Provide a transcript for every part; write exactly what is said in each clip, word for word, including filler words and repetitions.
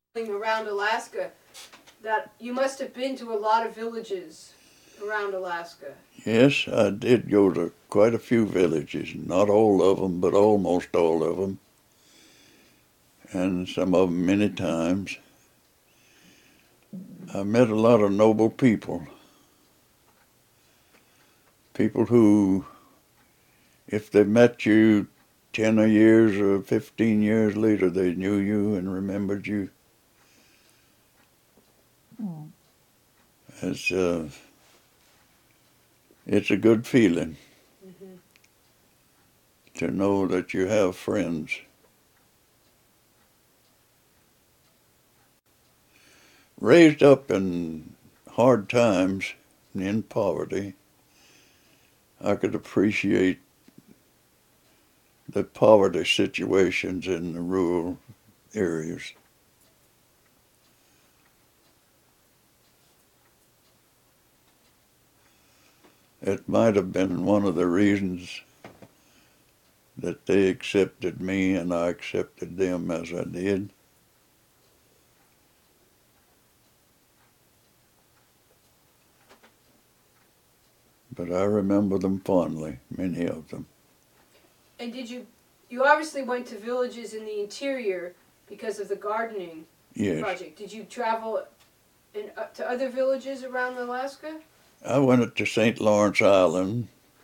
around Alaska, that you must have been to a lot of villages around Alaska. Yes, I did go to quite a few villages. Not all of them, but almost all of them. And some of them many times. I met a lot of noble people. People who, if they met you ten years or fifteen years later, they knew you and remembered you. Mm. It's, uh, it's a good feeling Mm-hmm. to know that you have friends. Raised up in hard times and in poverty, I could appreciate the poverty situations in the rural areas. It might have been one of the reasons that they accepted me and I accepted them as I did. But I remember them fondly, many of them. And did you, you obviously went to villages in the interior because of the gardening Yes. project. Did you travel in, uh, to other villages around Alaska? I went to Saint Lawrence Island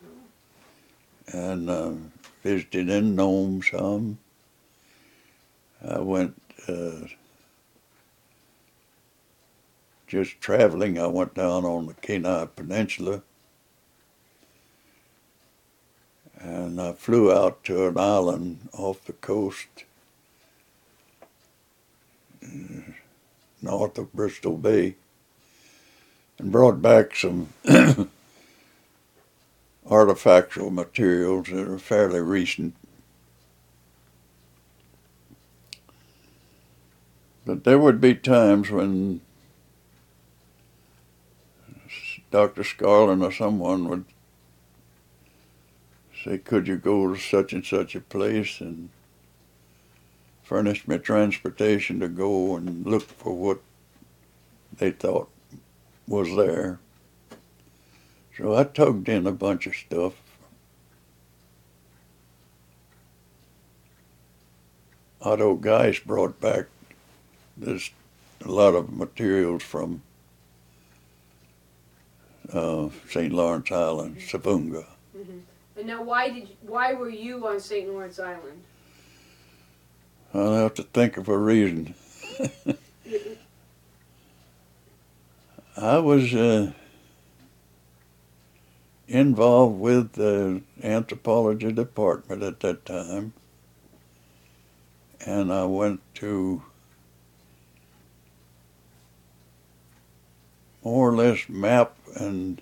and uh, visited in Nome some. I went uh, just traveling. I went down on the Kenai Peninsula and I flew out to an island off the coast uh, north of Bristol Bay and brought back some artifactual materials that are fairly recent. But there would be times when Doctor Scarlin or someone would say, could you go to such and such a place, and furnish me transportation to go and look for what they thought was there. So I tugged in a bunch of stuff. Otto Geist brought back this a lot of materials from uh, Saint Lawrence Island, Savunga. Mm-hmm. And now, why did you, why were you on Saint Lawrence Island? I'll have to think of a reason. I was uh, involved with the anthropology department at that time, and I went to more or less map and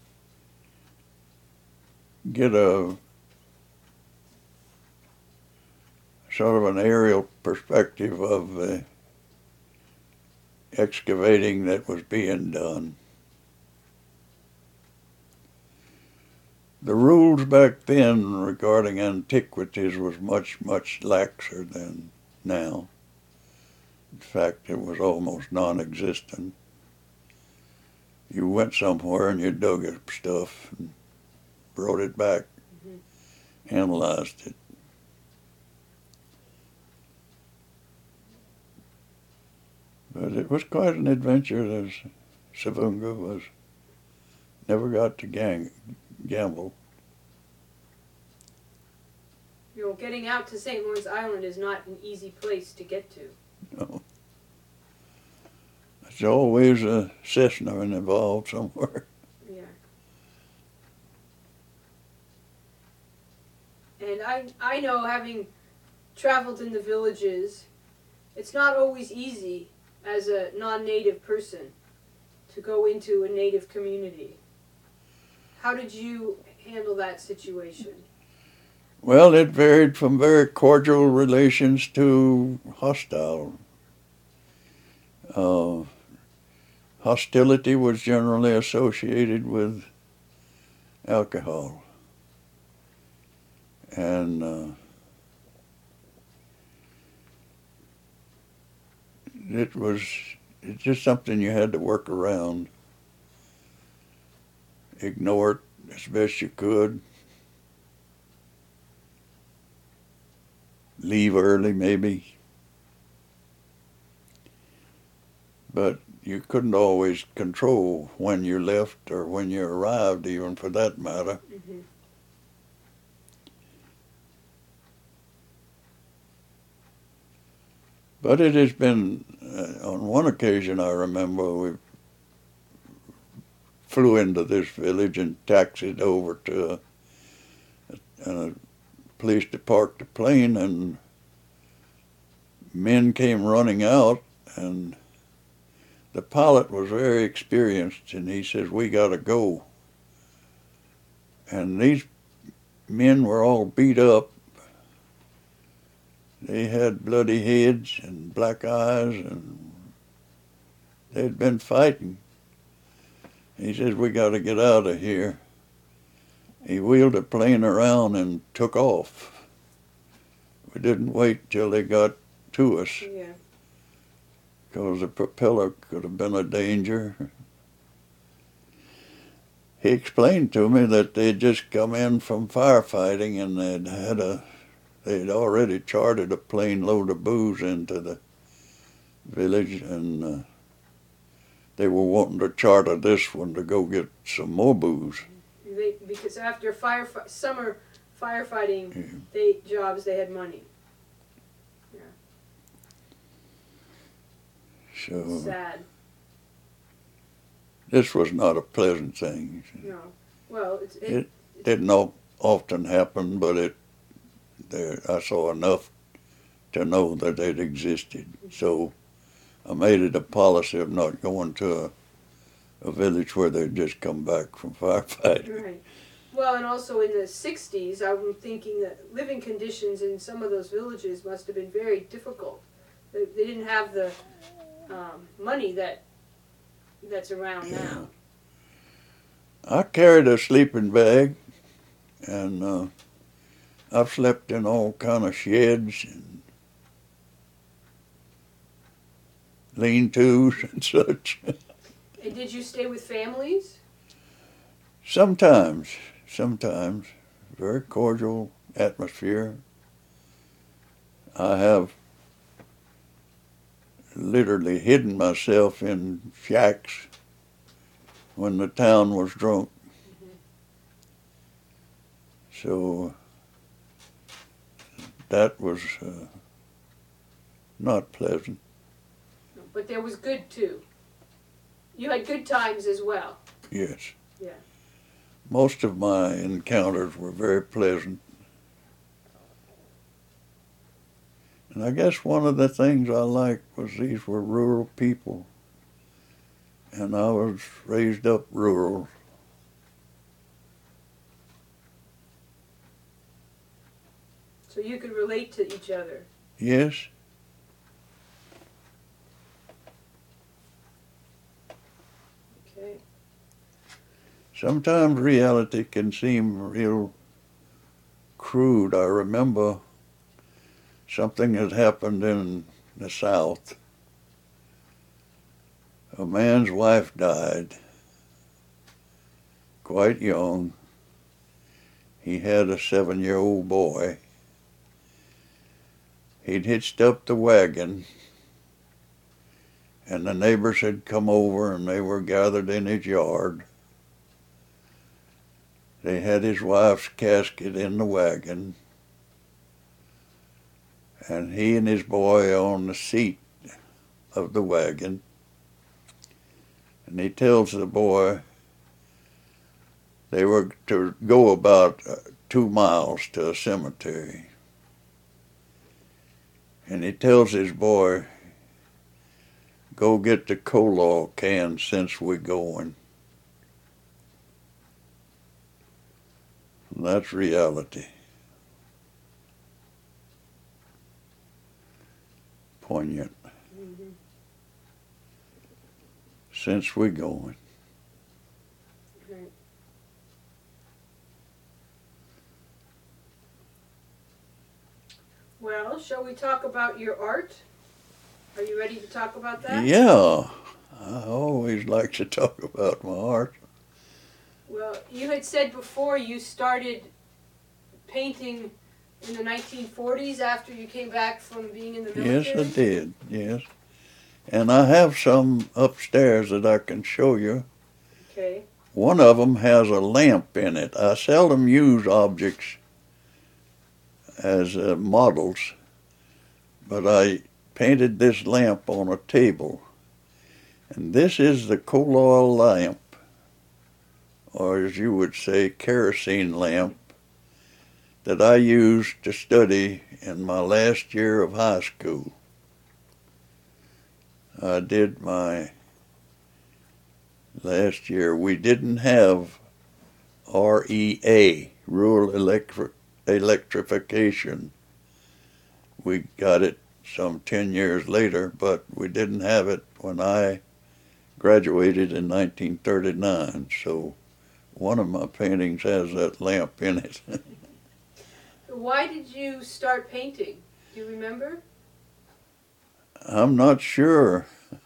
get a sort of an aerial perspective of the excavating that was being done. The rules back then regarding antiquities was much, much laxer than now. In fact, it was almost non-existent. You went somewhere and you dug up stuff and brought it back, mm-hmm. analyzed it. But it was quite an adventure. As Savunga was, never got to gang, gamble. You know, getting out to Saint Lawrence Island is not an easy place to get to. No. There's always a Cessna involved somewhere. Yeah. And I, I know, having traveled in the villages, it's not always easy as a non-native person to go into a native community. How did you handle that situation? Well, it varied from very cordial relations to hostile. Uh, hostility was generally associated with alcohol. And uh, it was it's just something you had to work around. Ignore it as best you could. Leave early, maybe. But you couldn't always control when you left or when you arrived, even for that matter. Mm-hmm. But it has been, uh, on one occasion I remember, we flew into this village and taxied over to a, a place to park the plane, and men came running out, and the pilot was very experienced, and he says, "We got to go." And these men were all beat up. They had bloody heads and black eyes, and they'd been fighting. He says, "We got to get out of here." He wheeled the plane around and took off. We didn't wait till they got to us, Yeah. because the propeller could have been a danger. He explained to me that they'd just come in from firefighting, and they'd had a they'd already chartered a plane load of booze into the village, and uh, they were wanting to charter this one to go get some more booze. They, because after fire summer firefighting Yeah. they jobs, they had money. Yeah. So Sad. this was not a pleasant thing. No. Well, it's, it, It didn't o- often happen, but it there I saw enough to know that it existed. So I made it a policy of not going to a, a village where they'd just come back from firefighting. right. Well, and also in the sixties, I'm thinking that living conditions in some of those villages must have been very difficult. They, they didn't have the um, money that that's around Yeah. now. I carried a sleeping bag, and uh, I've slept in all kind of sheds and lean-tos and such. And did you stay with families? Sometimes, sometimes, very cordial atmosphere. I have literally hidden myself in shacks when the town was drunk. Mm-hmm. So that was uh, not pleasant. But there was good too. You had good times as well. Yes. Yeah. Most of my encounters were very pleasant. And I guess one of the things I liked was these were rural people. And I was raised up rural. So you could relate to each other. Yes. Okay. Sometimes reality can seem real crude. I remember something that happened in the South. A man's wife died, quite young. He had a seven-year-old boy. He'd hitched up the wagon, and the neighbors had come over, and they were gathered in his yard. They had his wife's casket in the wagon, and he and his boy on the seat of the wagon. And he tells the boy they were to go about uh, two miles to a cemetery. And he tells his boy, "Go get the cola can since we're going." And that's reality. Poignant. Mm-hmm. Since we're going. Right. Well, shall we talk about your art? Are you ready to talk about that? Yeah, I always like to talk about my art. Well, you had said before you started painting in the nineteen forties after you came back from being in the military? Yes, I did, yes. And I have some upstairs that I can show you. Okay. One of them has a lamp in it. I seldom use objects as uh, models, but I painted this lamp on a table. And this is the coal oil lamp, or as you would say, kerosene lamp, that I used to study in my last year of high school. I did my last year. We didn't have R E A, rural electric, electrification. We got it some ten years later, but we didn't have it when I graduated in nineteen thirty-nine. So one of my paintings has that lamp in it. Why did you start painting? Do you remember? I'm not sure.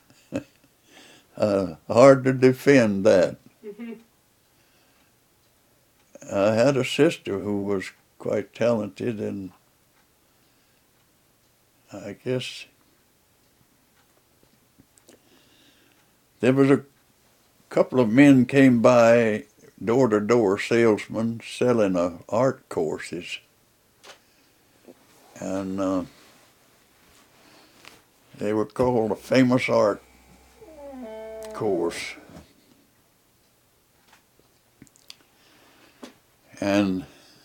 uh, hard to defend that. Mm-hmm. I had a sister who was quite talented, and I guess there was a couple of men came by, door-to-door salesmen selling uh, art courses, and uh, they were called a famous art course. And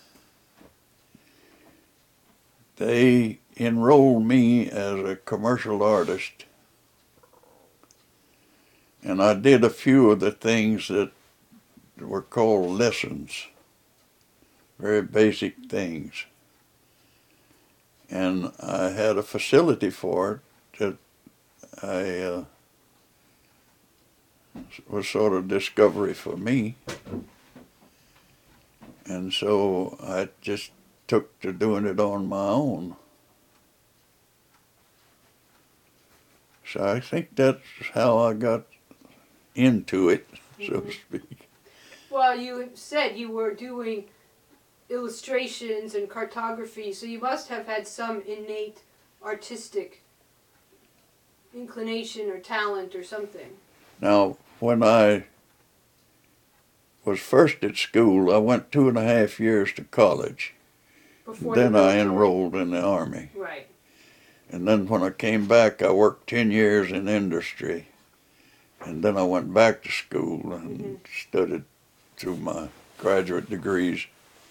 they enrolled me as a commercial artist. And I did a few of the things that were called lessons, very basic things. And I had a facility for it that I uh, was sort of discovery for me. And so I just took to doing it on my own. So I think that's how I got into it, so Mm-hmm. to speak. Well, you said you were doing illustrations and cartography, so you must have had some innate artistic inclination or talent or something. Now, when I was first at school, I went two and a half years to college. Before Then the I military. enrolled in the Army. Right. And then when I came back, I worked ten years in industry. And then I went back to school and Mm-hmm. studied through my graduate degrees.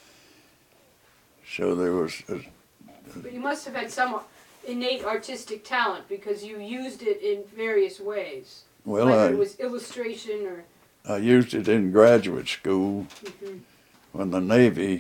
So there was, a, But you must have had some innate artistic talent because you used it in various ways. well, Whether I, it was illustration or... I used it in graduate school Mm-hmm. when the Navy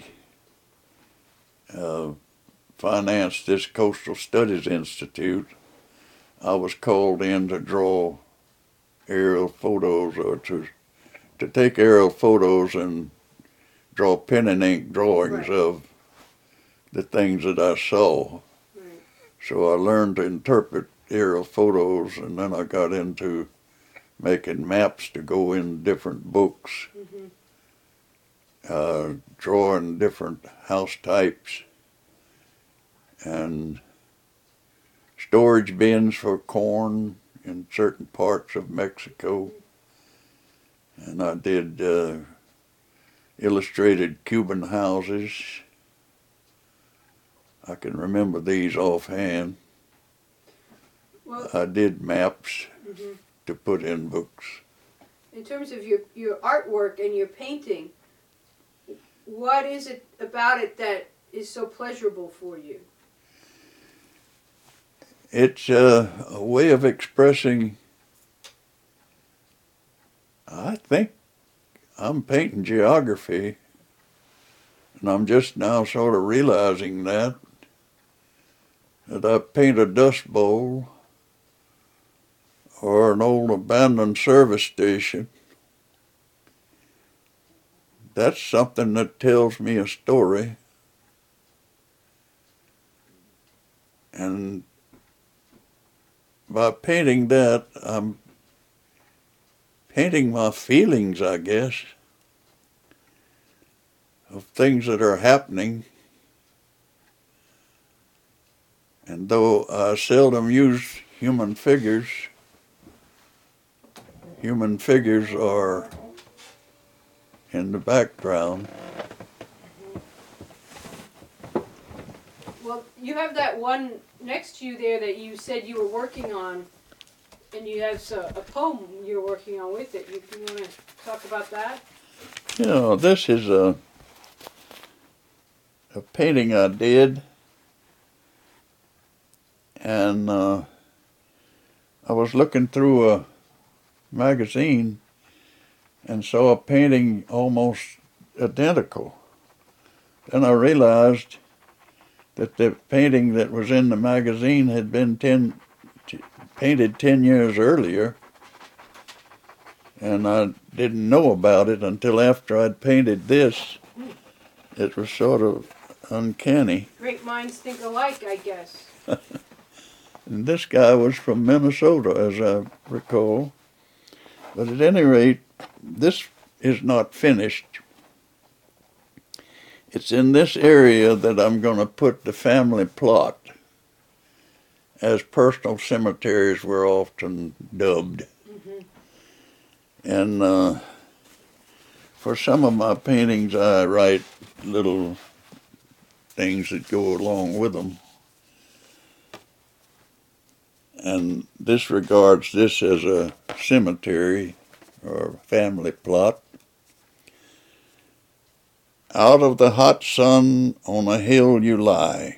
uh, financed this Coastal Studies Institute. I was called in to draw aerial photos, or to to take aerial photos and draw pen and ink drawings Right. of the things that I saw. Right. So I learned to interpret aerial photos, and then I got into making maps to go in different books, Mm-hmm. uh, drawing different house types, and storage bins for corn in certain parts of Mexico. And I did uh, illustrated Cuban houses. I can remember these offhand. Well, I did maps mm-hmm. to put in books. In terms of your, your artwork and your painting, what is it about it that is so pleasurable for you? It's uh, a way of expressing, I think I'm painting geography, and I'm just now sort of realizing that, that I paint a dust bowl or an old abandoned service station. That's something that tells me a story. And by painting that, I'm painting my feelings, I guess, of things that are happening. And though I seldom use human figures, human figures are in the background. Well, you have that one next to you there that you said you were working on, and you have so, a poem you're working on with it. You, you want to talk about that? You know, this is a, a painting I did, and uh, I was looking through a magazine and saw a painting almost identical. Then I realized that the painting that was in the magazine had been ten, t- painted ten years earlier, and I didn't know about it until after I'd painted this. It was sort of uncanny. Great minds think alike, I guess. And this guy was from Minnesota, as I recall. But at any rate, this is not finished. It's in this area that I'm going to put the family plot, as personal cemeteries were often dubbed. Mm-hmm. And uh, for some of my paintings, I write little things that go along with them. And this regards this as a cemetery or family plot. Out of the hot sun on a hill you lie,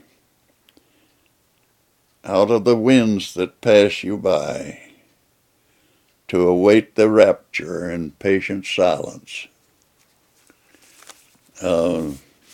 out of the winds that pass you by, to await the rapture in patient silence. Uh,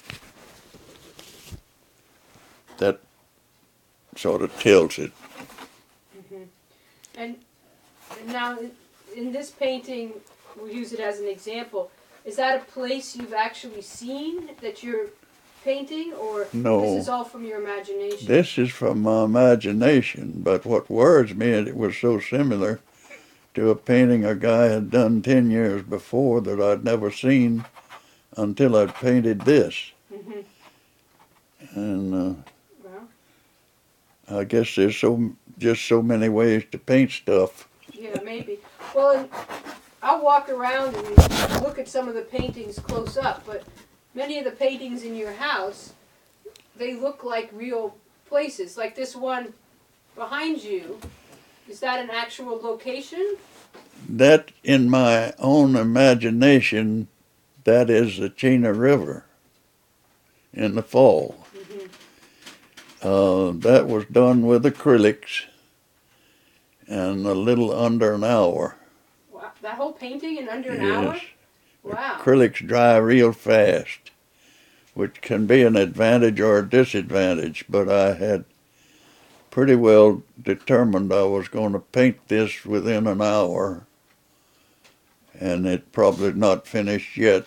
that sort of tells it. Mm-hmm. And now, in this painting, we'll use it as an example. Is that a place you've actually seen that you're painting, or No. This is all from your imagination? This is from my imagination, but what worries me is it was so similar to a painting a guy had done ten years before that I'd never seen until I'd painted this. Mm-hmm. And uh, Well, I guess there's so just so many ways to paint stuff. yeah, maybe. Well, and I'll walk around and look at some of the paintings close up, but many of the paintings in your house, they look like real places. Like this one behind you, is that an actual location? That, in my own imagination, that is the Chena River in the fall. Mm-hmm. Uh, that was done with acrylics in a little under an hour. Wow, that whole painting in under an Yes. hour? Wow. Acrylics dry real fast, which can be an advantage or a disadvantage, but I had pretty well determined I was going to paint this within an hour, and it probably not finished yet.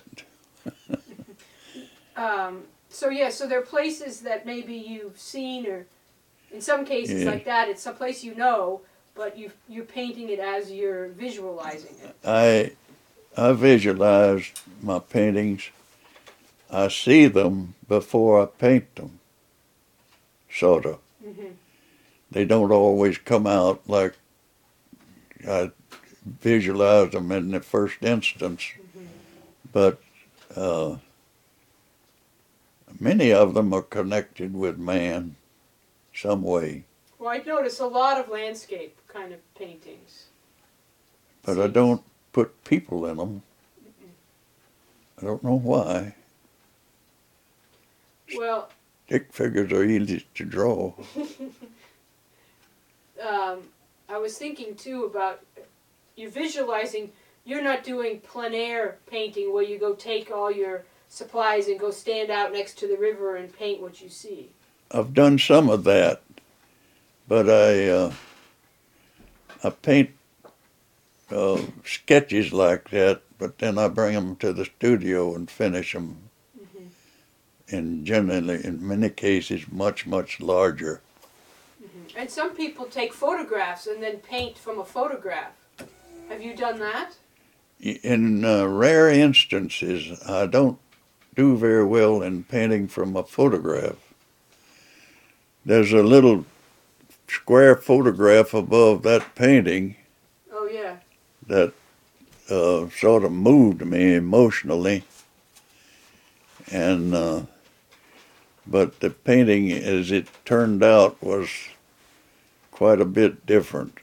Um, so yeah, so there are places that maybe you've seen, or in some cases Yeah. like that, it's some place you know, but you you're painting it as you're visualizing it. I I visualize my paintings. I see them before I paint them, sort of. Mm-hmm. They don't always come out like I visualize them in the first instance, Mm-hmm. but uh, many of them are connected with man some way. Well, I notice a lot of landscape kind of paintings. But I don't put people in them. I don't know why. Well, Stick figures are easy to draw. um, I was thinking too about you're visualizing. You're not doing plein air painting where you go take all your supplies and go stand out next to the river and paint what you see. I've done some of that, but I uh, I paint uh, sketches like that, but then I bring them to the studio and finish them. Mm-hmm. And generally, in many cases, much much larger. Mm-hmm. And some people take photographs and then paint from a photograph. Have you done that? In uh, rare instances, I don't do very well in painting from a photograph. There's a little square photograph above that painting Oh, yeah. that uh, sort of moved me emotionally. And uh, but the painting, as it turned out, was quite a bit different.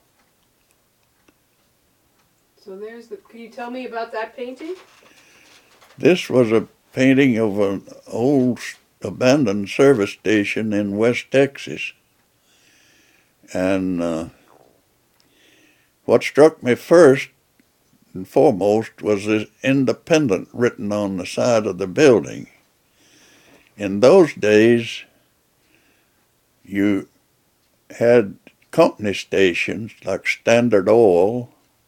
So there's the. Can you tell me about that painting? This was a painting of an old abandoned service station in West Texas. And uh, what struck me first and foremost was this independent written on the side of the building. In those days, you had company stations like Standard Oil,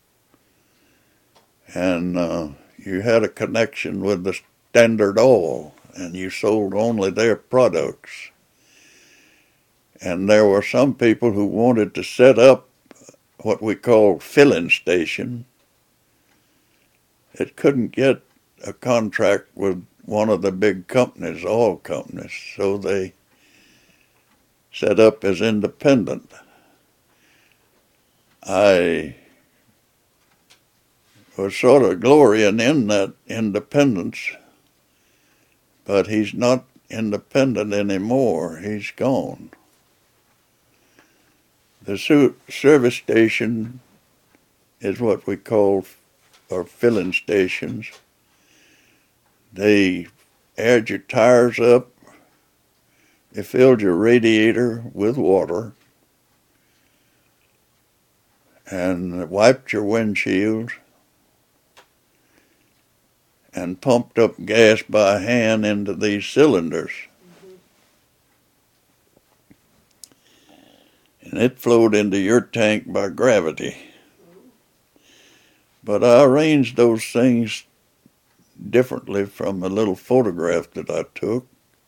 and uh, you had a connection with the Standard Oil, and you sold only their products. And there were some people who wanted to set up what we call filling station. It couldn't get a contract with one of the big companies, oil companies, so they set up as independent. I was sort of glorying in that independence, but he's not independent anymore. He's gone. The su- service station is what we call or filling stations. They aired your tires up, they filled your radiator with water, and wiped your windshield, and pumped up gas by hand into these cylinders. Mm-hmm. And it flowed into your tank by gravity. But I arranged those things differently from a little photograph that I took.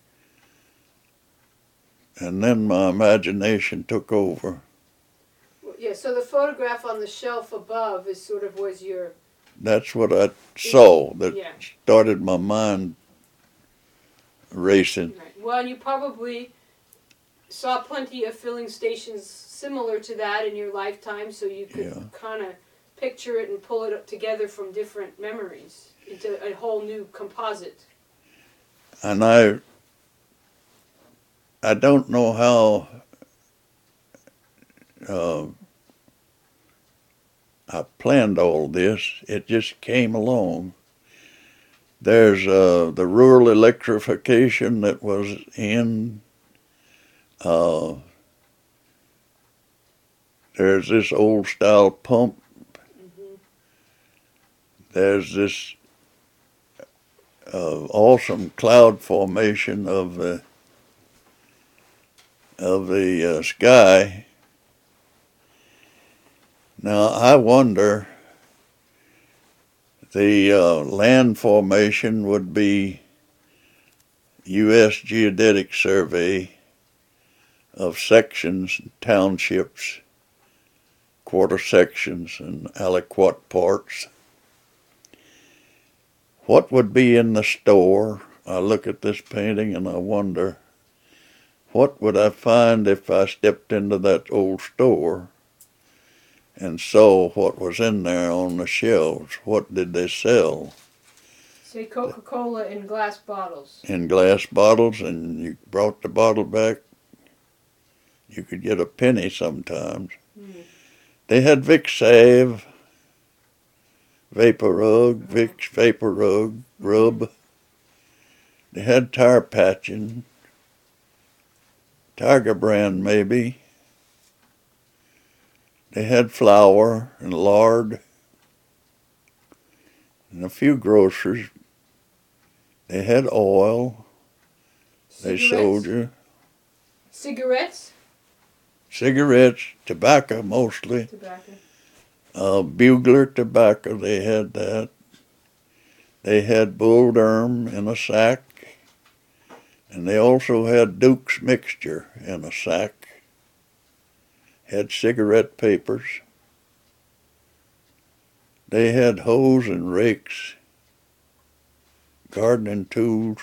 And then my imagination took over. Yeah, so the photograph on the shelf above is sort of was your... That's what I saw that yeah. started my mind racing. Right. Well, and you probably saw plenty of filling stations similar to that in your lifetime, so you could Yeah. kind of picture it and pull it up together from different memories into a whole new composite. And I I don't know how uh, I planned all this. It just came along. There's uh, the rural electrification that was in. Uh, there's this old style pump. Mm-hmm. There's this uh, awesome cloud formation of the of the uh, sky. Now I wonder, the uh, land formation would be U S Geodetic Survey of sections, townships, quarter sections, and aliquot parts. What would be in the store? I look at this painting and I wonder, what would I find if I stepped into that old store and saw what was in there on the shelves? What did they sell? Say Coca-Cola in glass bottles. In glass bottles, and you brought the bottle back, you could get a penny sometimes. Mm. They had Vicks Salve, Vapor Rub, Vicks Vapor Rub, Rub. They had tire patching, Tiger brand maybe. They had flour and lard and a few grocers. They had oil. They Cigarettes? sold you. Cigarettes? Cigarettes, tobacco mostly. Tobacco. Uh, Bugler tobacco, they had that. They had Bull Durham in a sack. And they also had Duke's mixture in a sack. had cigarette papers. They had hoes and rakes, gardening tools.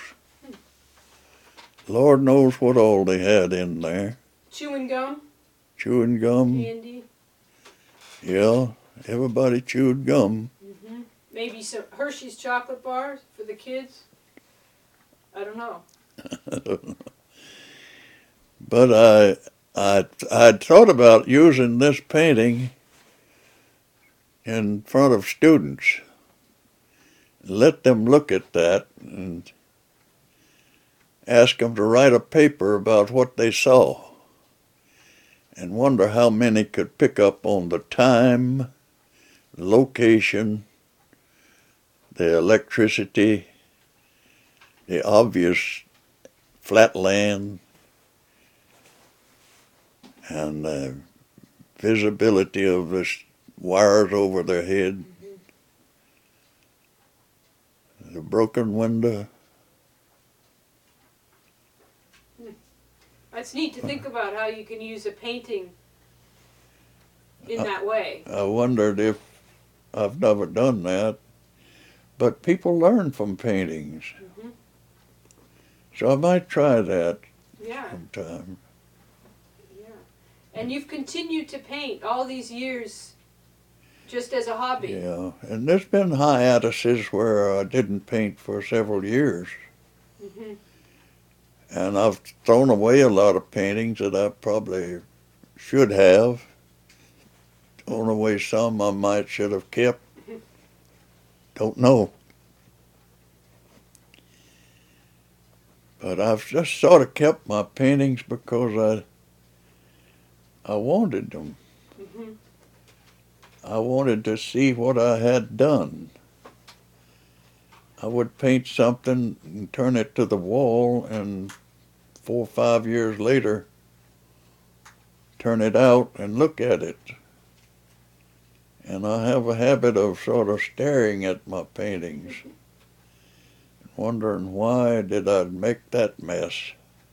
Lord knows what all they had in there. Chewing gum? Chewing gum. Candy? Yeah, everybody chewed gum. Mm-hmm. Maybe some Hershey's chocolate bars for the kids? I don't know. I don't know. But I, I, I'd thought about using this painting in front of students. Let them look at that and ask them to write a paper about what they saw, and wonder how many could pick up on the time, the location, the electricity, the obvious flat land, and the visibility of the wires over their head, mm-hmm. the broken window. It's neat to think about how you can use a painting in I, that way. I wondered if, I've never done that, but people learn from paintings. Mm-hmm. So I might try that yeah. sometime. Yeah. And you've continued to paint all these years just as a hobby. Yeah, and there's been hiatuses where I didn't paint for several years. Mm-hmm. And I've thrown away a lot of paintings that I probably should have. Thrown away some I might should have kept. Don't know. But I've just sort of kept my paintings because I I wanted them. Mm-hmm. I wanted to see what I had done. I would paint something and turn it to the wall, and four or five years later, turn it out and look at it. And I have a habit of sort of staring at my paintings, wondering why did I make that mess.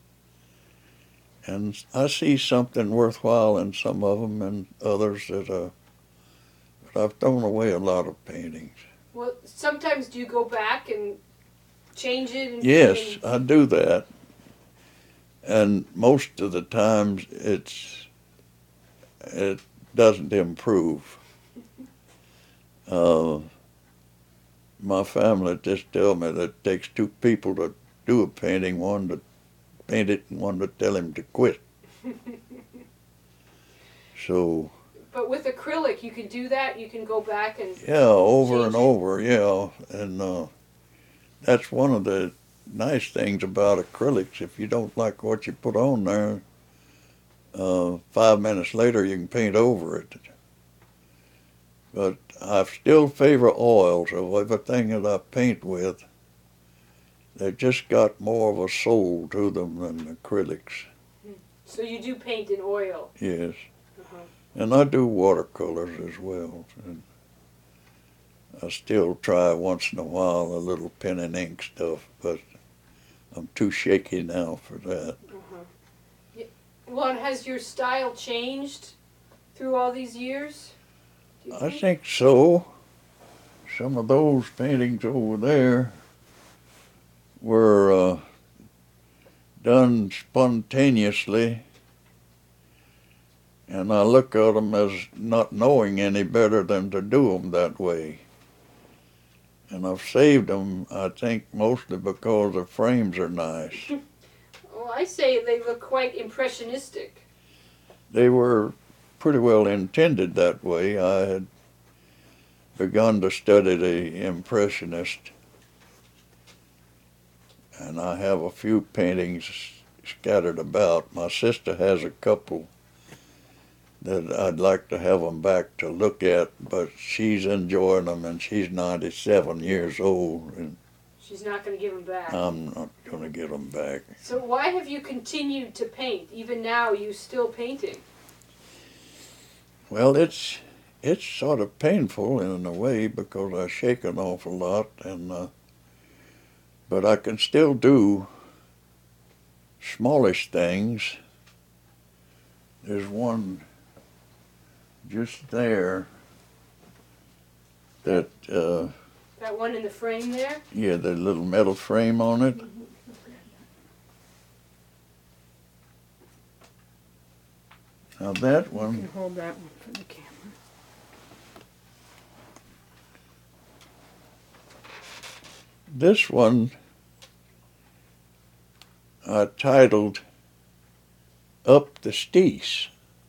And I see something worthwhile in some of them, and others that uh, but I've thrown away a lot of paintings. Well, sometimes do you go back and change it? And, yes, and... I do that. And most of the times it's it doesn't improve. Uh, my family just tell me that it takes two people to do a painting, one to paint it and one to tell him to quit. So. But with acrylic, you can do that. You can go back and yeah, over change and it. over. Yeah, and uh, that's one of the nice things about acrylics. If you don't like what you put on there, uh, five minutes later you can paint over it. But I still favor oils of everything that I paint with. They've just got more of a soul to them than acrylics. So you do paint in oil? Yes. Uh-huh. And I do watercolors as well. And I still try once in a while a little pen and ink stuff, but I'm too shaky now for that. Uh-huh. Yeah. Well, has your style changed through all these years? I think? think so. Some of those paintings over there were uh, done spontaneously, and I look at them as not knowing any better than to do them that way. And I've saved them, I think, mostly because the frames are nice. Well, I say they look quite impressionistic. They were pretty well intended that way. I had begun to study the Impressionist, and I have a few paintings scattered about. My sister has a couple that I'd like to have them back to look at, but she's enjoying them, and she's ninety-seven years old. And she's not going to give them back. I'm not going to get them back. So why have you continued to paint? Even now, you still painting? Well, it's it's sort of painful in a way because I shake an awful lot, and uh, but I can still do smallish things. There's one just there that, uh, That one in the frame there? yeah, the little metal frame on it. Mm-hmm. Now that You one, can hold that one for the camera. this one I titled Up the Steese.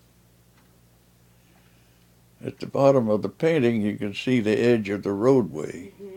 At the bottom of the painting you can see the edge of the roadway. Mm-hmm.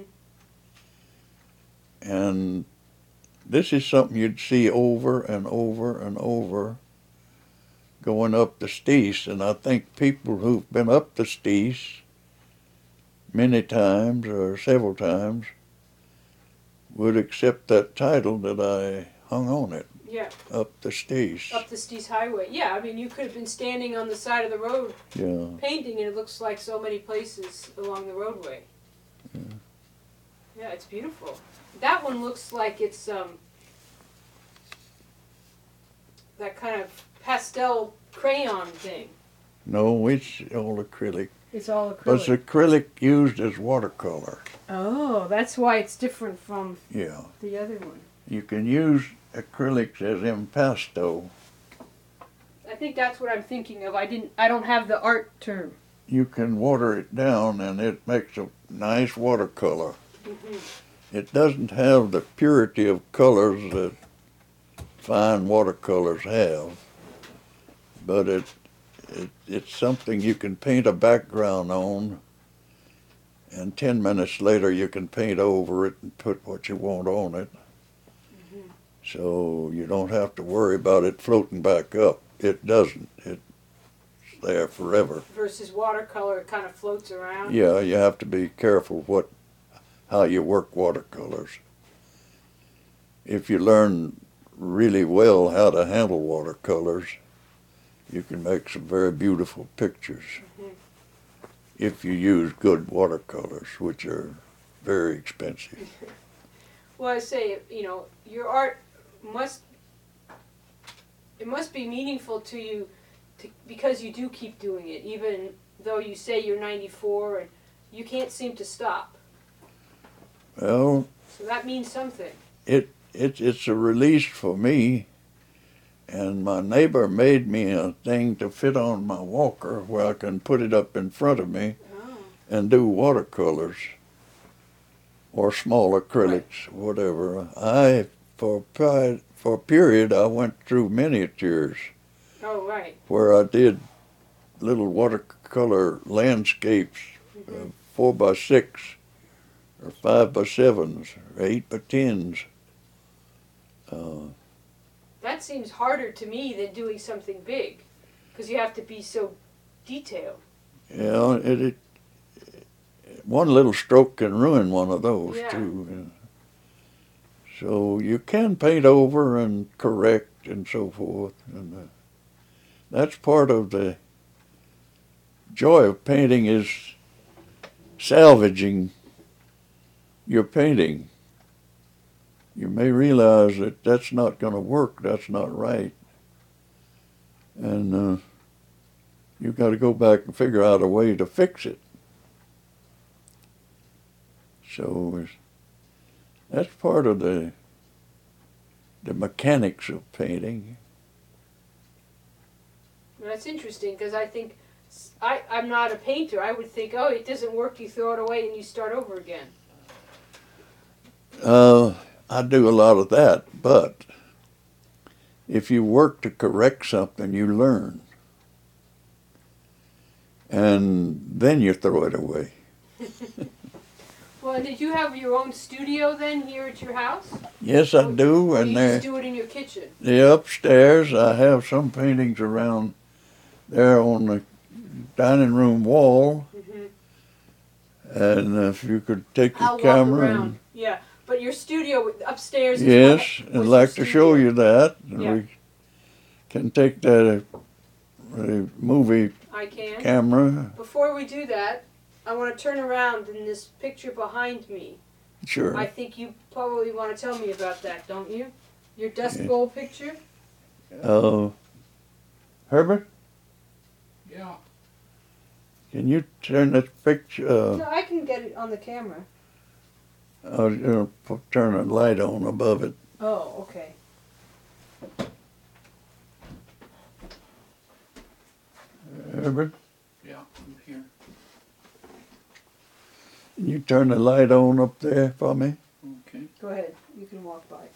And this is something you'd see over and over and over going up the Steese. And I think people who've been up the Steese many times or several times would accept that title that I hung on it. Yeah. Up the Steese. Up the Steese Highway. Yeah, I mean, you could have been standing on the side of the road Yeah. painting, and it looks like so many places along the roadway. Yeah. Yeah, it's beautiful. That one looks like it's um that kind of pastel crayon thing. No, it's all acrylic. It's all But acrylic. it's acrylic used as watercolor. Oh, that's why it's different from Yeah. the other one. You can use acrylics as impasto. I think that's what I'm thinking of. I didn't. I don't have the art term. You can water it down and it makes a nice watercolor. Mm-hmm. It doesn't have the purity of colors that fine watercolors have, but it, it it's something you can paint a background on, and ten minutes later you can paint over it and put what you want on it. Mm-hmm. So you don't have to worry about it floating back up. It doesn't. It's there forever. Versus watercolor, it kind of floats around. Yeah, you have to be careful what how you work watercolors. If you learn really well how to handle watercolors, you can make some very beautiful pictures. Mm-hmm. If you use good watercolors, which are very expensive. Well, I say, you know, your art must, it must be meaningful to you to, because you do keep doing it, even though you say you're ninety-four and you can't seem to stop. Well, So that means something. it, it it's a release for me, and my neighbor made me a thing to fit on my walker where I can put it up in front of me Oh. and do watercolors or small acrylics, whatever. I for pride, for a period I went through miniatures Oh, right. where I did little watercolor landscapes, Mm-hmm. uh, four by six or five by sevens or eight by tens. Uh, That seems harder to me than doing something big, because you have to be so detailed. yeah, it, it one little stroke can ruin one of those Yeah. too. Yeah. So you can paint over and correct and so forth, and uh, that's part of the joy of painting is salvaging your painting. You may realize that that's not going to work, that's not right, and uh, you've got to go back and figure out a way to fix it. So it's, that's part of the the mechanics of painting. Well, that's interesting, because I think, I, I'm not a painter. I would think, oh, it doesn't work, you throw it away and you start over again. Uh, I do a lot of that, but if you work to correct something, you learn. And then you throw it away. Well, did you have your own studio then here at your house? Yes, I do, Or and you there, just do it in your kitchen? the upstairs, I have some paintings around there on the dining room wall, Mm-hmm. and if you could take the I'll walk camera around. and Yeah, but your studio upstairs is yes, what, I'd was like your to show studio. you that. And Yeah. we can take that uh, uh, movie I can. camera. Before we do that, I want to turn around in this picture behind me. Sure. I think you probably want to tell me about that, don't you? Your Dust Yeah. Bowl picture? Uh, Herbert, Yeah, Can you turn this picture? Uh, No, I can get it on the camera. I was gonna pu- turn a light on above it. Oh, okay. Herbert, Yeah, I'm here. can you turn the light on up there for me? Okay. Go ahead. You can walk by.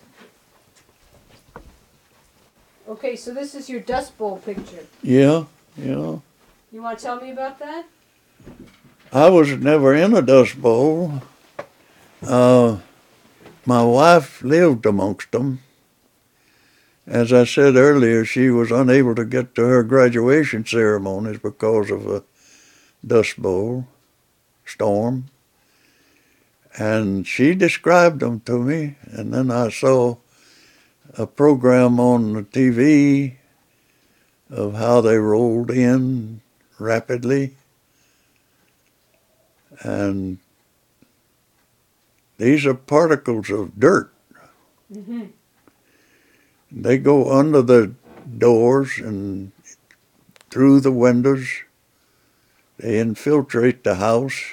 Okay, so this is your Dust Bowl picture. Yeah, yeah. You want to tell me about that? I was never in a Dust Bowl. Uh, my wife lived amongst them. As I said earlier, she was unable to get to her graduation ceremonies because of a Dust Bowl storm. And she described them to me, and then I saw a program on the T V of how they rolled in rapidly. And these are particles of dirt. Mm-hmm. They go under the doors and through the windows. They infiltrate the house,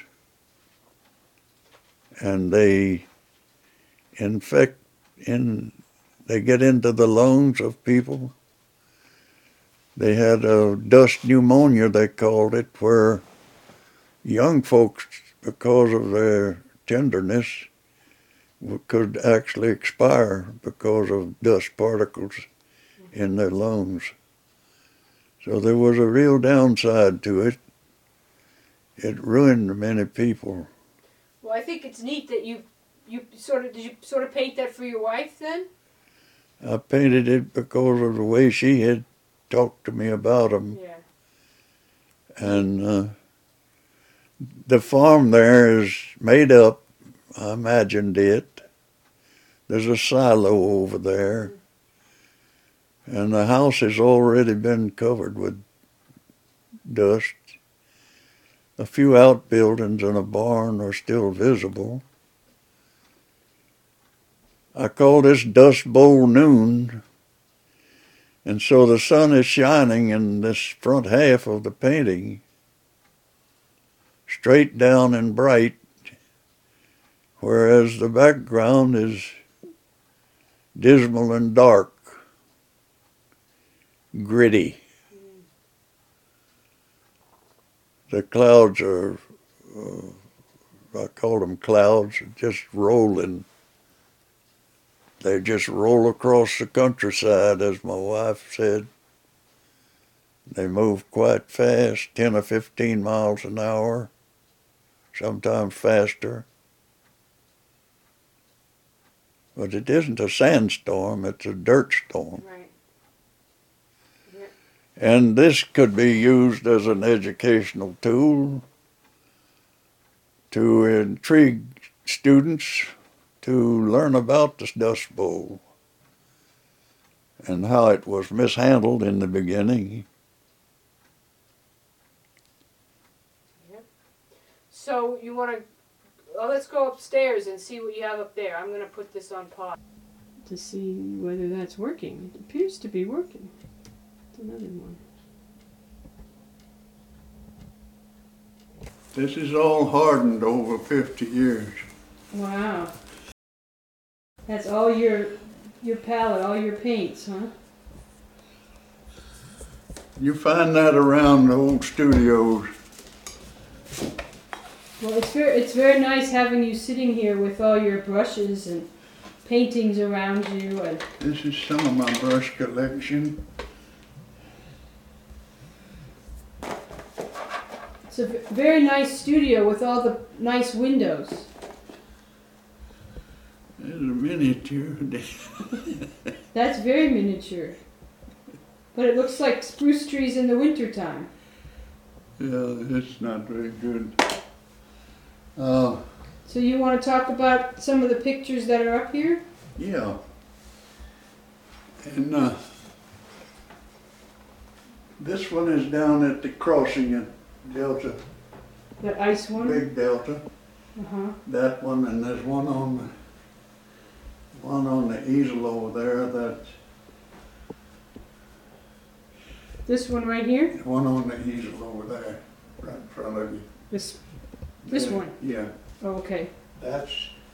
and they infect in. They get into the lungs of people. They had a dust pneumonia, they called it, where young folks, because of their tenderness, could actually expire because of dust particles in their lungs. So there was a real downside to it. It ruined many people. Well, I think it's neat that you, you sort of, did you sort of paint that for your wife then? I painted it because of the way she had talked to me about them. Yeah. And uh, the farm there is made up, I imagined it. There's a silo over there. And the house has already been covered with dust. A few outbuildings and a barn are still visible. I call this Dust Bowl noon. And so the sun is shining in this front half of the painting, straight down and bright, whereas the background is dismal and dark, gritty. The clouds are, uh, I call them clouds, just rolling. They just roll across the countryside, as my wife said. They move quite fast, ten or fifteen miles an hour, sometimes faster. But it isn't a sandstorm, it's a dirt storm. Right. Yeah. And this could be used as an educational tool to intrigue students to learn about the Dust Bowl and how it was mishandled in the beginning. Yep. So you want to, well, let's go upstairs and see what you have up there. I'm going to put this on pause. To see whether that's working. It appears to be working. It's another one. This is all hardened over fifty years. Wow. That's all your your palette, all your paints, huh? You find that around the old studios. Well, it's very it's very nice having you sitting here with all your brushes and paintings around you, and This is some of my brush collection. it's a v- very nice studio with all the nice windows. There's a miniature. That's very miniature. But it looks like spruce trees in the wintertime. Yeah, it's not very good. Uh, So you want to talk about some of the pictures that are up here? yeah. And uh, this one is down at the crossing at Delta, That ice one? Big Delta. Uh-huh. That one, and there's one on the one on the easel over there. That This one right here? one on the easel over there, right in front of you. This, this Yeah, one? Yeah, Oh, okay. that's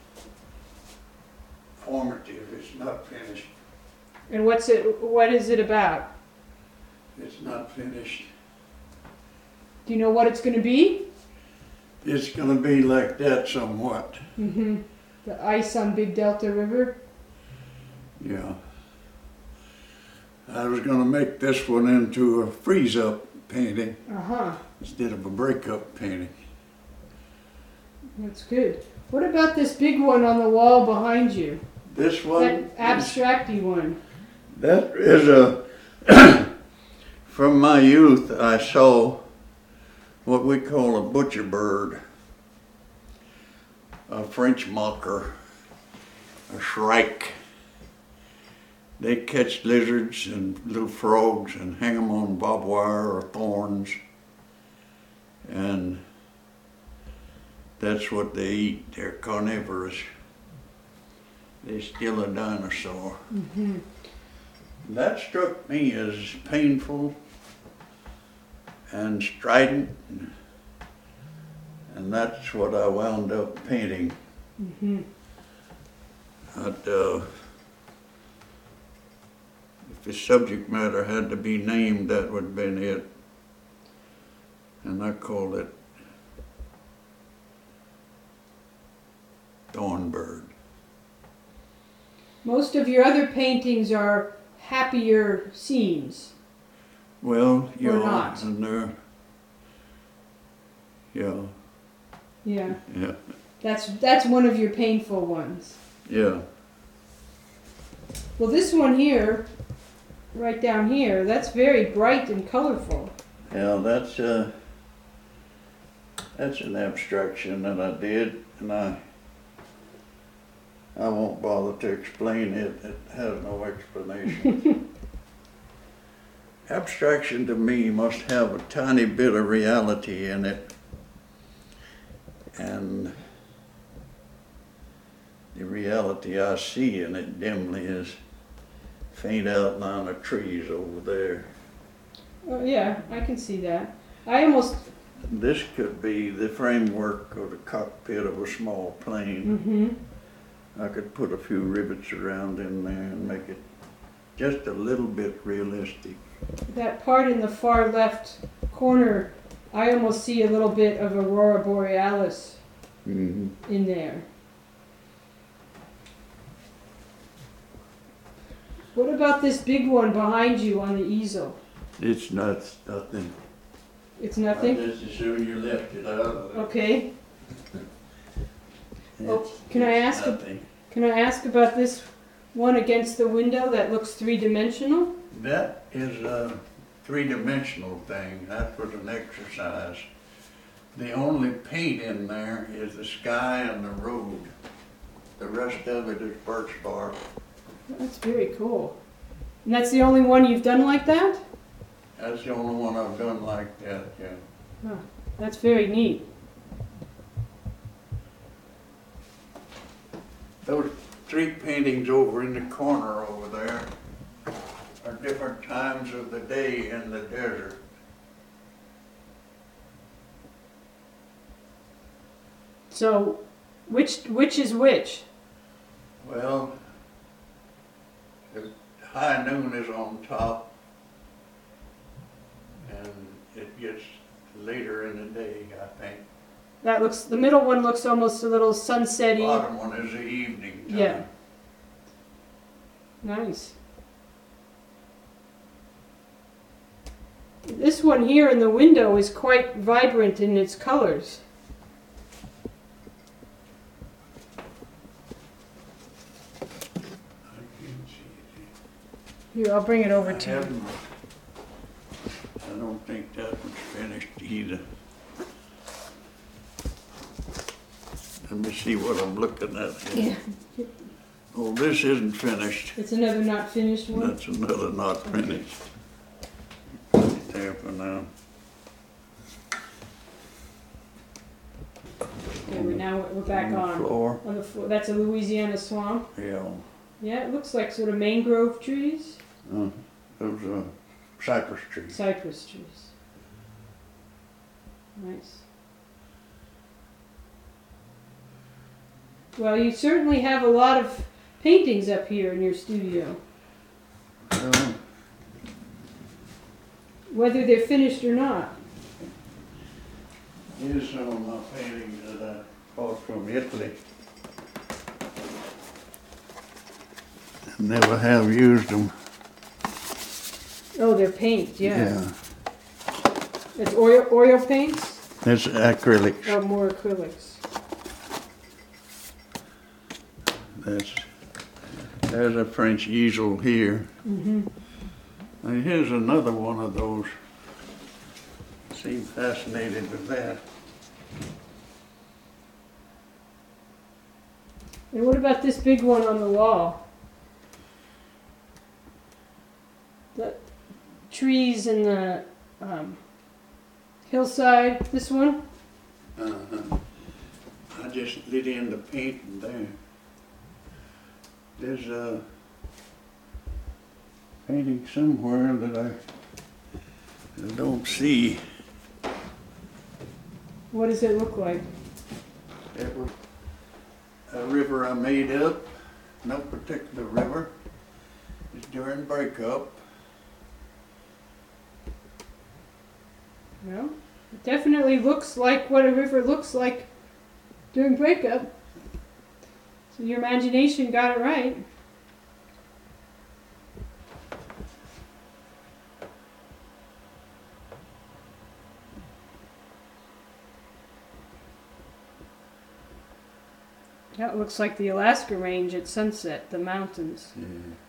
formative, it's not finished. And what's it, what is it about? It's not finished. Do you know what it's gonna be? It's gonna be like that somewhat. Mm-hmm. The ice on Big Delta River? Yeah. I was gonna make this one into a freeze-up painting Uh-huh. instead of a break-up painting. That's good. What about this big one on the wall behind you? This one, That is- abstracty one. that is a, from my youth I saw what we call a butcher bird, a French mocker, a shrike. They catch lizards and little frogs and hang them on barbed wire or thorns, and that's what they eat. They're carnivorous. They're still a dinosaur. Mm-hmm. That struck me as painful and strident, and that's what I wound up painting. Mm-hmm. But, uh, if the subject matter had to be named, that would have been it. And I called it Thornbird. Most of your other paintings are happier scenes. Well, yeah, Or not. and they're, yeah, Yeah. yeah, That's that's one of your painful ones. yeah. Well, this one here, right down here, that's very bright and colorful. Yeah, that's uh, that's an abstraction that I did, and I I won't bother to explain it. It has no explanation. Abstraction to me must have a tiny bit of reality in it, and the reality I see in it dimly is faint outline of trees over there. Oh yeah, I can see that. I almost. This could be the framework of the cockpit of a small plane. Mm-hmm. I could put a few rivets around in there and make it just a little bit realistic. That part in the far left corner, I almost see a little bit of Aurora Borealis Mm-hmm. in there. What about this big one behind you on the easel? It's not nothing. It's nothing? I just as soon you left it out of it. Okay. Oh, It's- can I it's ask a- nothing. Can I ask about this one against the window that looks three-dimensional? That is a three-dimensional thing. That was an exercise. The only paint in there is the sky and the road. The rest of it is birch bark. That's very cool. And that's the only one you've done like that? That's the only one I've done like that, yeah. That's very neat. Those three paintings over in the corner over there are different times of the day in the desert. So, which which is which? Well, the high noon is on top, and it gets later in the day, I think. That looks. The middle one looks almost a little sunsetty. Bottom one is the evening time. Yeah. Nice. This one here in the window is quite vibrant in its colors. I can't see it. Here, I'll bring it over I to you. haven't- I don't think that one's finished either. Let me see what I'm looking at here. Yeah, Oh, this isn't finished. it's another not finished one. That's another not finished. Put it there for now. Okay, we're now we're back the on floor. on the floor. That's a Louisiana swamp. Yeah. Yeah, it looks like sort of mangrove trees, Uh, those are cypress trees. cypress trees. Nice. Well, you certainly have a lot of paintings up here in your studio. Well, Whether they're finished or not. here's some of my paintings that I bought from Italy. Never have used them. Oh, they're paint, yeah. It's oil, oil paints? It's acrylics. Or more acrylics? That's, there's a French easel here. Mm-hmm. And here's another one of those. Seem fascinated with that. And what about this big one on the wall? The trees and the um, hillside, this one? Uh-huh. I just lit in the painting there. There's a painting somewhere that I, I don't see. What does it look like? It was a river I made up, no particular river. It's during breakup. Well, it definitely looks like what a river looks like during breakup. So your imagination got it right. Yeah, it looks like the Alaska Range at sunset, the mountains. Yeah.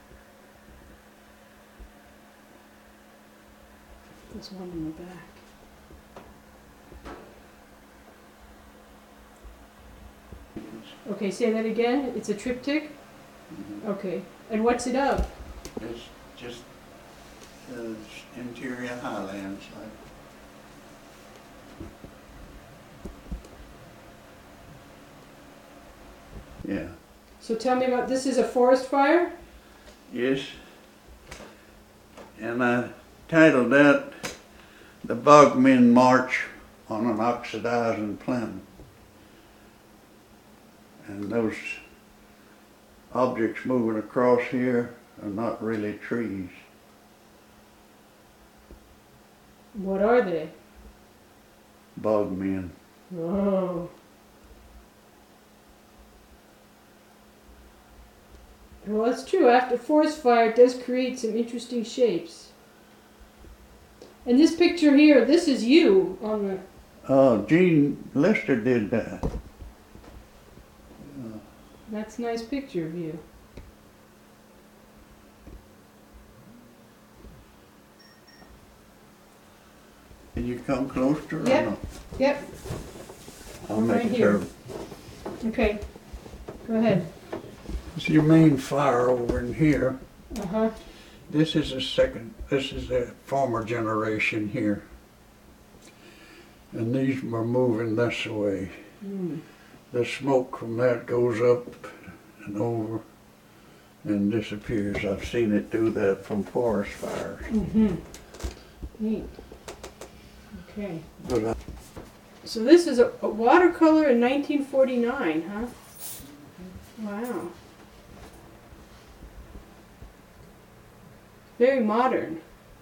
There's one in the back. Okay, say that again. It's a triptych? Mhm. Okay. And what's it of? It's just uh, interior highlands. Like. Yeah. So tell me about, this is a forest fire? Yes. And I titled that The Bogmen March on an Oxidizing Planet. And those objects moving across here are not really trees. What are they? Bogmen. Oh. Well, it's true. After forest fire, it does create some interesting shapes. And this picture here, this is you on the... Oh, Gene Lister did that. That's a nice picture of you. Can you come closer? Or Yep. not? Yep. I'll I'm make right it here. turn. Okay. Go ahead. It's your main fire over in here. Uh-huh. This is a second, this is the former generation here. And these were moving this way. Mm. The smoke from that goes up and over and disappears. I've seen it do that from forest fires. Mm-hmm. Neat. Okay. But I, So this is a, a watercolor in nineteen forty-nine, huh? Wow. Very modern.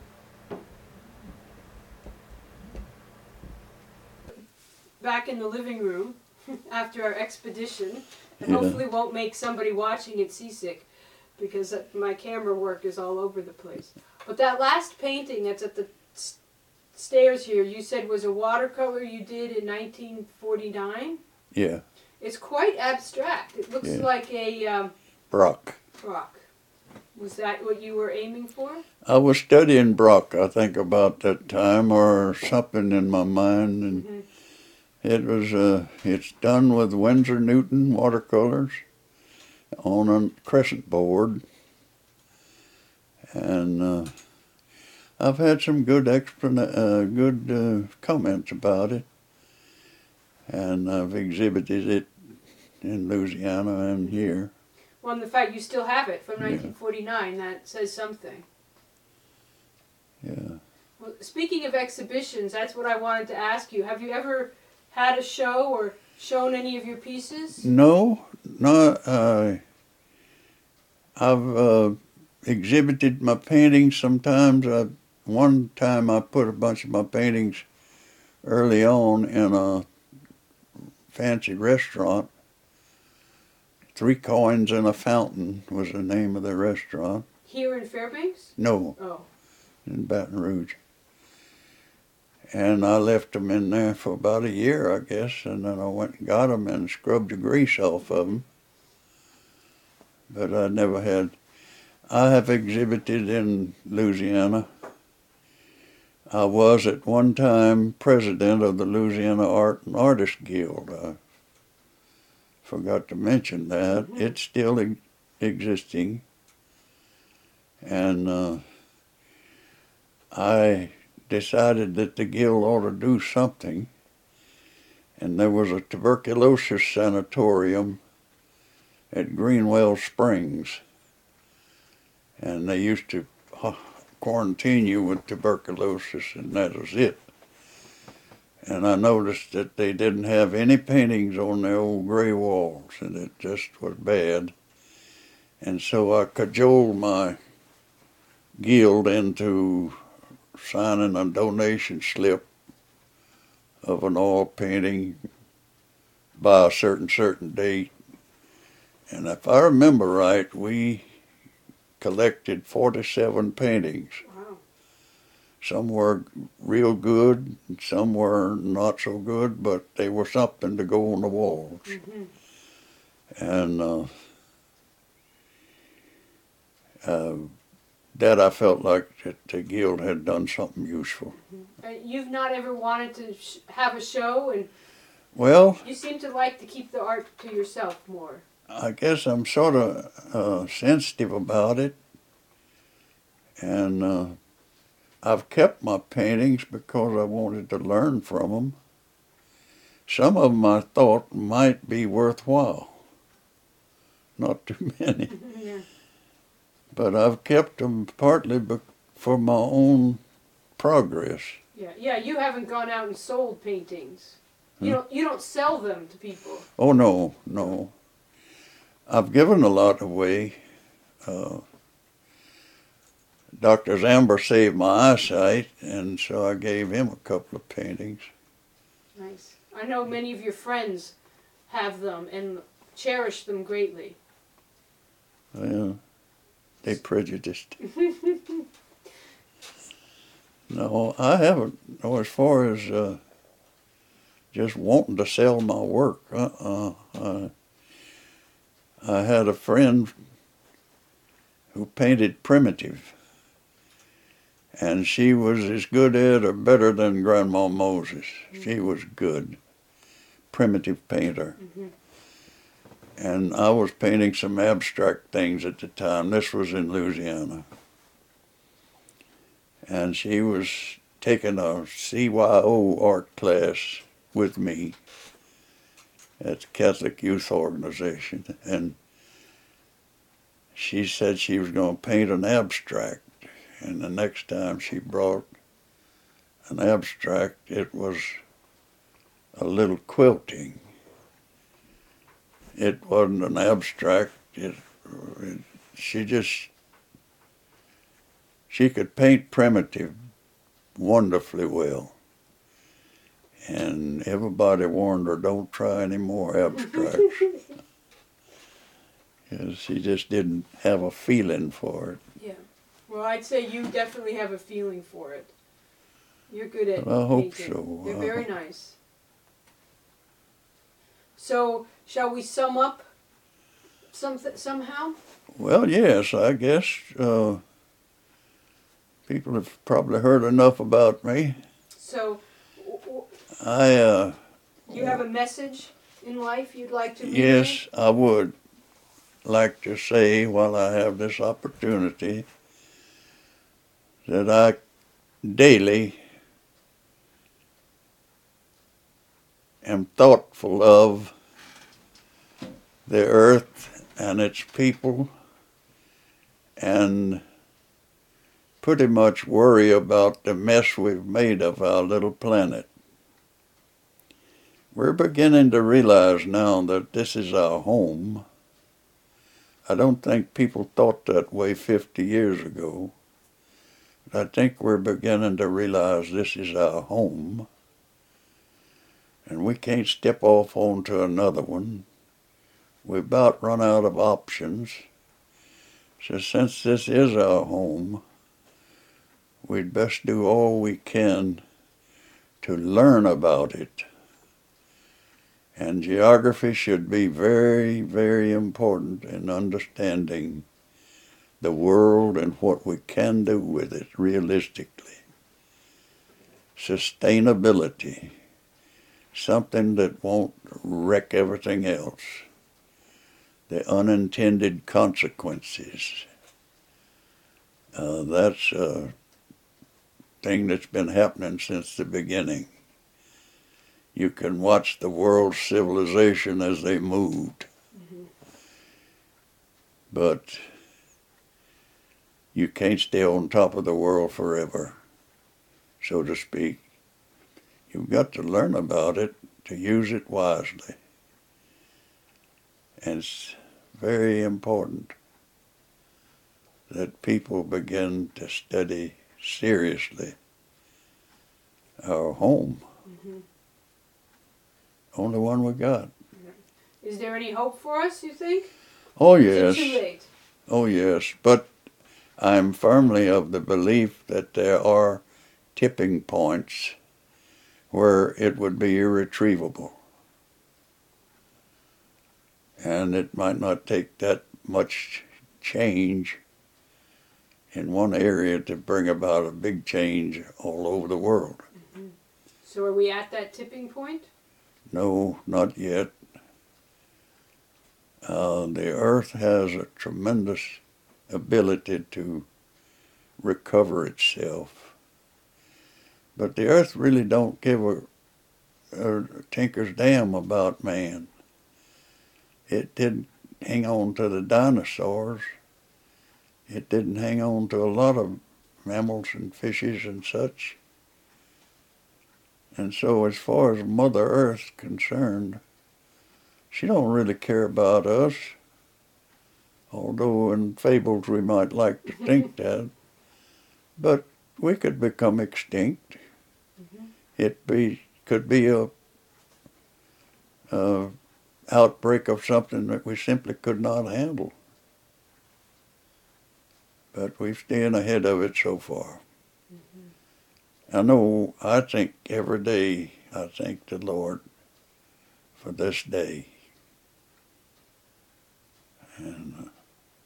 Back in the living room after our expedition, and Yeah. hopefully won't make somebody watching it seasick because my camera work is all over the place. But that last painting that's at the s- stairs here, you said was a watercolor you did in nineteen forty-nine? yeah, It's quite abstract. It looks Yeah. like a um, Brock. rock. Was that what you were aiming for? I was studying Brock, I think, about that time, or something in my mind, and Mm-hmm. it was, uh, it's done with Winsor Newton watercolors on a crescent board. And uh, I've had some good explana- uh, good uh, comments about it. And I've exhibited it in Louisiana and here. Well, and the fact you still have it from Yeah. nineteen forty-nine, that says something. Yeah. Well, speaking of exhibitions, that's what I wanted to ask you. Have you ever had a show or shown any of your pieces? No, no. Uh, I've uh, exhibited my paintings sometimes. I, one time I put a bunch of my paintings early on in a fancy restaurant. Three Coins and a Fountain was the name of the restaurant. Here in Fairbanks? No, Oh. in Baton Rouge. And I left them in there for about a year, I guess, and then I went and got them and scrubbed the grease off of them. But I never had. I have exhibited in Louisiana. I was at one time president of the Louisiana Art and Artists Guild. I forgot to mention that. Mm-hmm. It's still e- existing. And uh, I decided that the guild ought to do something. And there was a tuberculosis sanatorium at Greenwell Springs. And they used to quarantine you with tuberculosis, and that was it. And I noticed that they didn't have any paintings on their old gray walls, and it just was bad. And so I cajoled my guild into signing a donation slip of an oil painting by a certain, certain date. And if I remember right, we collected forty-seven paintings. Wow. Some were real good, some were not so good, but they were something to go on the walls. Mm-hmm. And uh, uh, that I felt like that the guild had done something useful. Mm-hmm. Uh, you've not ever wanted to sh- have a show, and well, you seem to like to keep the art to yourself more. I guess I'm sort of uh, sensitive about it, and uh, I've kept my paintings because I wanted to learn from them. Some of them I thought might be worthwhile. Not too many. Yeah. But I've kept them partly be- for my own progress. Yeah, yeah. You haven't gone out and sold paintings. You Hmm? don't. You don't sell them to people. Oh, no, no. I've given a lot away. Uh, Doctor Zamber saved my eyesight, and so I gave him a couple of paintings. Nice. I know many of your friends have them and cherish them greatly. Well, they prejudiced. No, I haven't. No, as far as uh, just wanting to sell my work, uh-uh. I, I had a friend who painted primitive, and she was as good at or better than Grandma Moses. Mm-hmm. She was good, primitive painter. Mm-hmm. And I was painting some abstract things at the time. This was in Louisiana. And she was taking a C Y O art class with me at the Catholic Youth Organization. And she said she was going to paint an abstract. And the next time she brought an abstract, it was a little quilting. It wasn't an abstract. It, it, she just, she could paint primitive wonderfully well. And everybody warned her, don't try any more abstracts. Because she just didn't have a feeling for it. Yeah. Well, I'd say you definitely have a feeling for it. You're good at well, I hope painting. so. They're uh, very nice. So, shall we sum up some somehow? Well, yes, I guess uh, people have probably heard enough about me. So, w- w- I, uh, you have a message in life you'd like to relay? yes, I would like to say while I have this opportunity that I daily am thoughtful of the earth and its people and pretty much worry about the mess we've made of our little planet. We're beginning to realize now that this is our home. I don't think people thought that way fifty years ago. But I think we're beginning to realize this is our home. And we can't step off onto another one. We've about run out of options. So since this is our home, we'd best do all we can to learn about it. And geography should be very, very important in understanding the world and what we can do with it realistically. Sustainability, something that won't wreck everything else. The unintended consequences. Uh, that's a thing that's been happening since the beginning. You can watch the world's civilization as they moved. Mm-hmm. But you can't stay on top of the world forever, so to speak. You've got to learn about it to use it wisely. And it's very important that people begin to study seriously our home. Mm-hmm. Only one we got. Is there any hope for us, you think? Oh, yes. Is it too late? Oh, yes. But I'm firmly of the belief that there are tipping points where it would be irretrievable. And it might not take that much change in one area to bring about a big change all over the world. Mm-hmm. So are we at that tipping point? No, not yet. Uh, the earth has a tremendous ability to recover itself. But the earth really don't give a, a tinker's damn about man. It didn't hang on to the dinosaurs. It didn't hang on to a lot of mammals and fishes and such. And so as far as Mother Earth's concerned, she don't really care about us. Although in fables we might like to think that. But we could become extinct. Mm-hmm. It be could be a, a outbreak of something that we simply could not handle. But we're staying ahead of it so far. Mm-hmm. I know, I think every day, I thank the Lord for this day. And uh,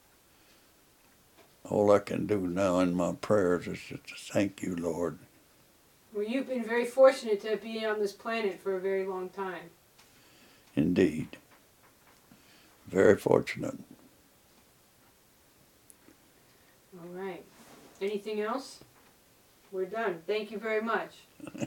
all I can do now in my prayers is to thank you, Lord. Well, you've been very fortunate to be on this planet for a very long time. Indeed. Very fortunate. All right. Anything else? We're done. Thank you very much.